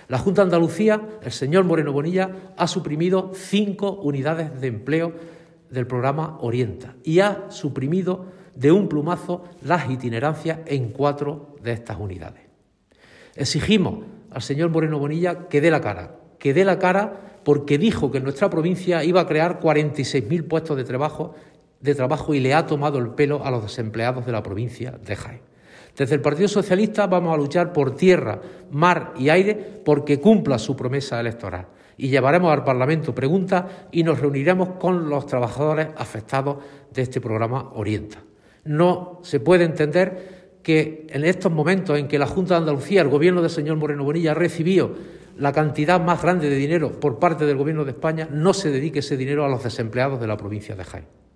La Junta de Andalucía, el señor Moreno Bonilla, ha suprimido 5 unidades de empleo del programa Orienta y ha suprimido de un plumazo las itinerancias en 4 de estas unidades. Exigimos al señor Moreno Bonilla que dé la cara porque dijo que en nuestra provincia iba a crear 46.000 puestos de trabajo y le ha tomado el pelo a los desempleados de la provincia de Jaén. Desde el Partido Socialista vamos a luchar por tierra, mar y aire porque cumpla su promesa electoral y llevaremos al Parlamento preguntas y nos reuniremos con los trabajadores afectados de este programa Orienta. No se puede entender que en estos momentos en que la Junta de Andalucía, el gobierno del señor Moreno Bonilla, ha recibido la cantidad más grande de dinero por parte del Gobierno de España, no se dedique ese dinero a los desempleados de la provincia de Jaén.